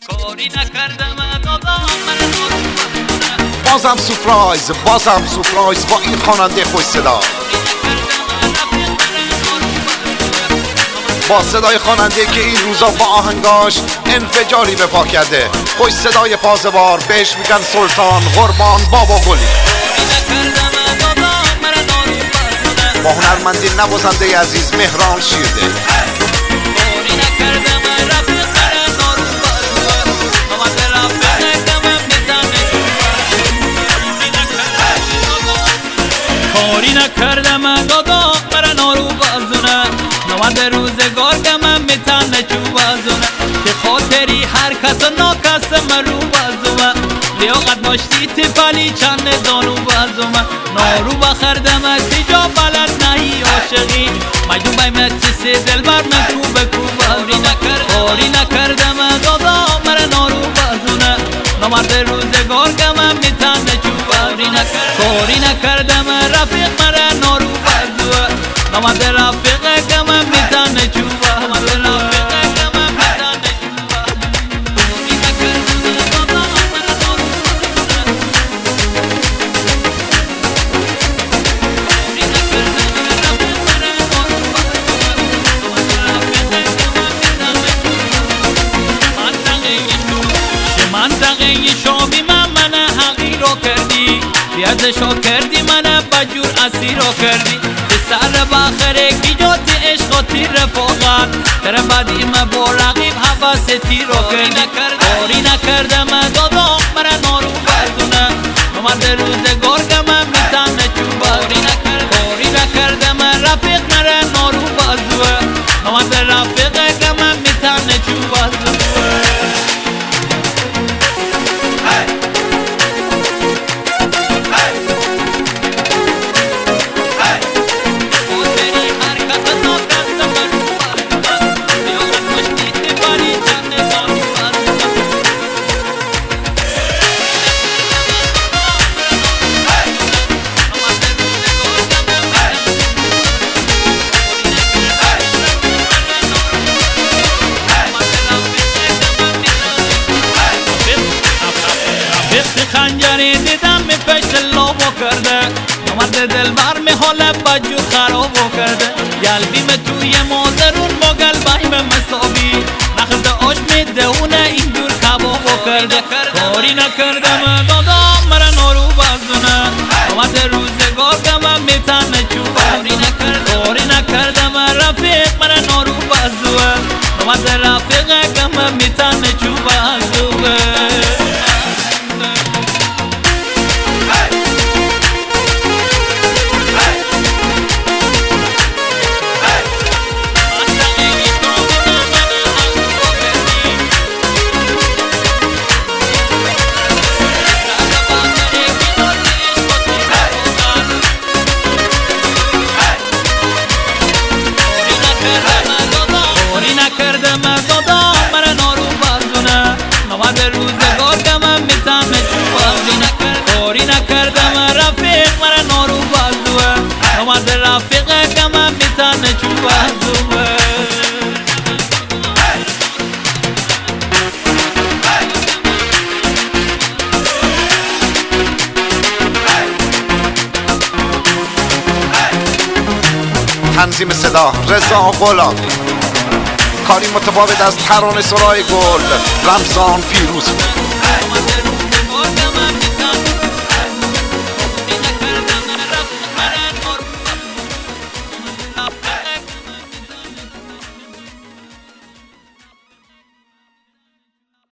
کاری نکردم دادا من بازم سورپرایز با این خواننده خوش صدا، با صدای خواننده که این روزا با آهنگاش انفجاری به پا کرده. خوش صدای پازوار، بهش میگن سلطان قربان بابا گلی. با هنرمندی نوازنده عزیز مهران شیرده. کاری نکردم دادا مرا نارو بازونه، نواد روزگار که من میتنه چو بازونه، که خاطری هر کس و ناکس مرو بازونه، لیاقت داشتی تفلی چند دانو بازونه، نارو بخردم تجا بلد نهی عاشقی، مجنون بایم چیسی دل بر من کو بکو بازونه. کاری نکردم دادا مرا نارو بازونه، نواد روزگار که من میتنه چو بازونه. کاری نکردم رفیق مرا نارو بازوه، نواد رفیق که من میتنه چو بازونه. منطقه شابی من حقی رو کردی، بیادشو کردی من بجور اسیر رو کردی، به سر بخره کی جاتی عشق و تیر رفاقت، تر بعدی من با رقیب حواس تیر رو کردی. کاری نکردم دادا مرا نارو بازونه، نواد روزگار که من میتنه چو بازونه. کاری نکردم رفیق مرا نارو بازوه، نواد رفیق که من میتنه چو بازونه. خنجری دیدم می پشت لابو کرده، نواد دل بر می حال بجور خرابو کرده، قلبیم توی مادرون با قلبایم مساوی، نخد آش می دهونه این دور کبابو کرده. کاری نکردم دادا مرا نارو بازونه، نواد روزگار که من میتنه چو بازونه. کاری نکردم رفیق مرا نارو بازوه، نواد رفیق که من میتنه چو بازوه. کردم دادا مرا نارو بازونه، نواد روزگار که من میتنه چو بازونه. کاری نکردم رفیق مرا نارو بازوه، نواد رفیق که من میتنه چو بازوه. تنظیم صدا رضا غلامی، کاری متفاوت از ترانه سرای گل رمضان فیروز.